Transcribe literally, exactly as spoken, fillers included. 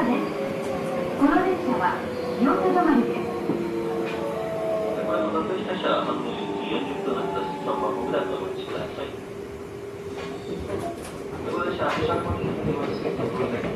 です。この列車は清瀬止まりです。 これの学習車はよんじゅっぷん発です。さんばんごだとお待ちください。この列車は発車後になります。